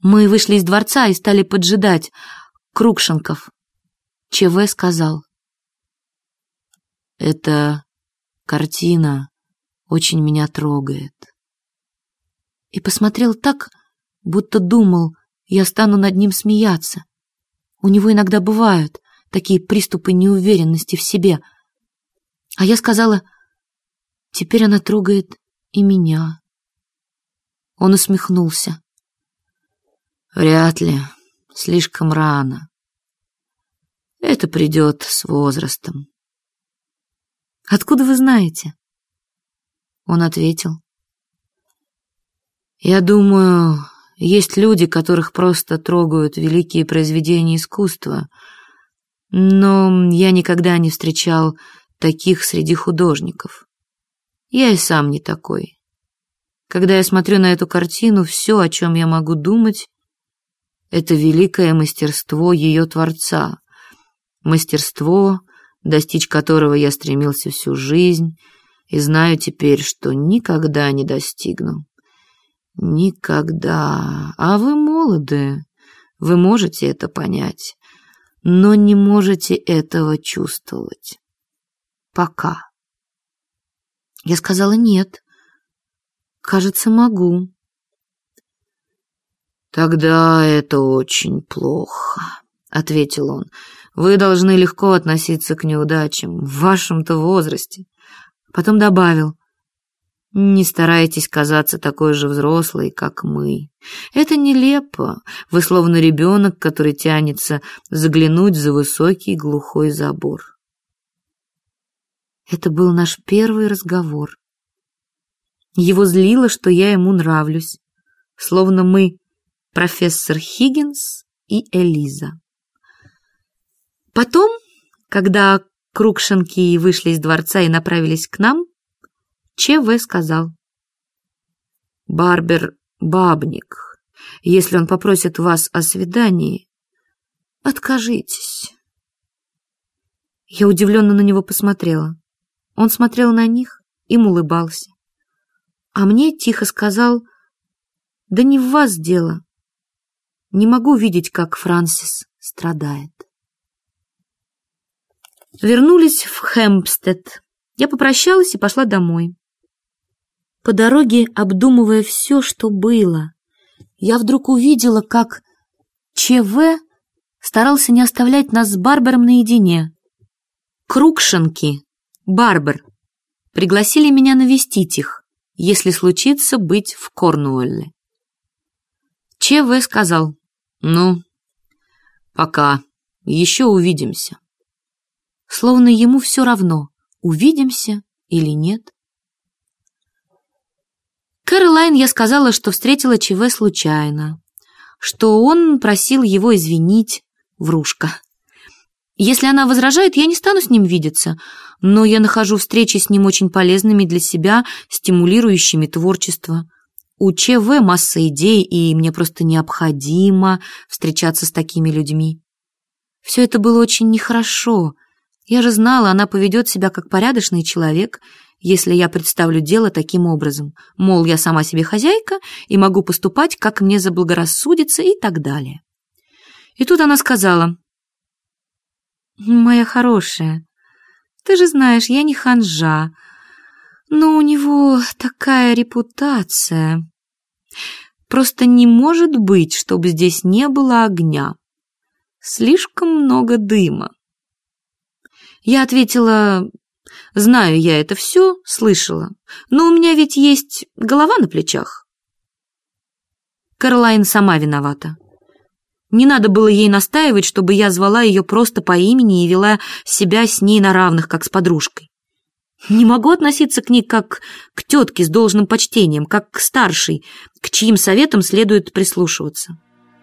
Мы вышли из дворца и стали поджидать Крукшенков. ЧВ сказал: «Эта картина очень меня трогает». И посмотрел так, будто думал, я стану над ним смеяться. У него иногда бывают такие приступы неуверенности в себе. А я сказала: «Теперь она трогает и меня». Он усмехнулся. «Вряд ли, слишком рано. Это придет с возрастом». «Откуда вы знаете?» Он ответил: «Я думаю, есть люди, которых просто трогают великие произведения искусства, но я никогда не встречал таких среди художников. Я и сам не такой. Когда я смотрю на эту картину, все, о чем я могу думать, это великое мастерство ее творца, мастерство, достичь которого я стремился всю жизнь и знаю теперь, что никогда не достигну. Никогда. А вы молоды, вы можете это понять, но не можете этого чувствовать. Пока». Я сказала: «Нет, кажется, могу». «Тогда это очень плохо», — ответил он. «Вы должны легко относиться к неудачам в вашем-то возрасте». Потом добавил: «Не старайтесь казаться такой же взрослой, как мы. Это нелепо. Вы словно ребенок, который тянется заглянуть за высокий глухой забор». Это был наш первый разговор. Его злило, что я ему нравлюсь, словно мы профессор Хиггинс и Элиза. Потом, когда Крукшенки вышли из дворца и направились к нам, ЧВ сказал: «Барбер бабник. Если он попросит вас о свидании, откажитесь». Я удивленно на него посмотрела. Он смотрел на них, им улыбался. А мне тихо сказал: «Да не в вас дело. Не могу видеть, как Франсис страдает». Вернулись в Хэмпстед. Я попрощалась и пошла домой. По дороге, обдумывая все, что было, я вдруг увидела, как ЧВ старался не оставлять нас с Барбером наедине. Крукшенки, Барбер, пригласили меня навестить их, если случится быть в Корнуолле. ЧВ сказал: «Ну, пока, еще увидимся». Словно ему все равно, увидимся или нет. Кэролайн я сказала, что встретила ЧВ случайно, что он просил его извинить, врушка. Если она возражает, я не стану с ним видеться, но я нахожу встречи с ним очень полезными для себя, стимулирующими творчество. У ЧВ масса идей, и мне просто необходимо встречаться с такими людьми. Все это было очень нехорошо. Я же знала, она поведет себя как порядочный человек, если я представлю дело таким образом. Мол, я сама себе хозяйка и могу поступать, как мне заблагорассудится и так далее. И тут она сказала: «Моя хорошая, ты же знаешь, я не ханжа, но у него такая репутация. Просто не может быть, чтобы здесь не было огня. Слишком много дыма». Я ответила: «Знаю я это все, слышала, но у меня ведь есть голова на плечах». Кэролайн сама виновата. Не надо было ей настаивать, чтобы я звала ее просто по имени и вела себя с ней на равных, как с подружкой. Не могу относиться к ней как к тетке с должным почтением, как к старшей, к чьим советам следует прислушиваться.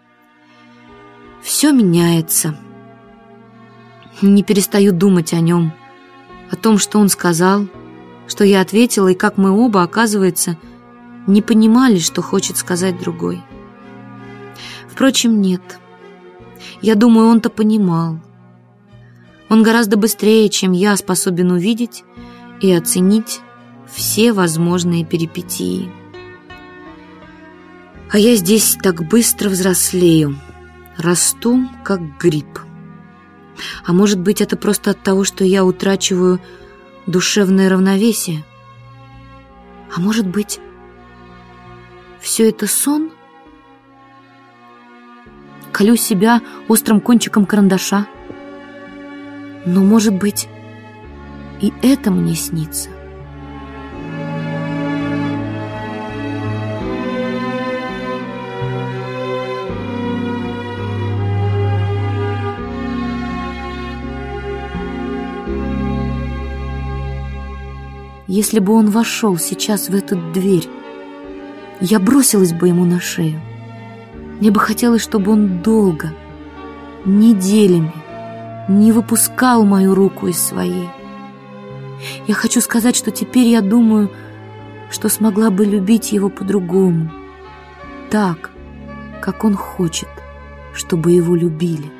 Все меняется. Не перестаю думать о нем, о том, что он сказал, что я ответила, и как мы оба, оказывается, не понимали, что хочет сказать другой. Впрочем, нет. Я думаю, он-то понимал. Он гораздо быстрее, чем я, способен увидеть и оценить все возможные перипетии. А я здесь так быстро взрослею, расту, как гриб. А может быть, это просто от того, что я утрачиваю душевное равновесие? А может быть, все это сон? Колю себя острым кончиком карандаша. Но, может быть, и это мне снится. Если бы он вошел сейчас в эту дверь, я бросилась бы ему на шею. Мне бы хотелось, чтобы он долго, неделями не выпускал мою руку из своей. Я хочу сказать, что теперь я думаю, что смогла бы любить его по-другому, так, как он хочет, чтобы его любили.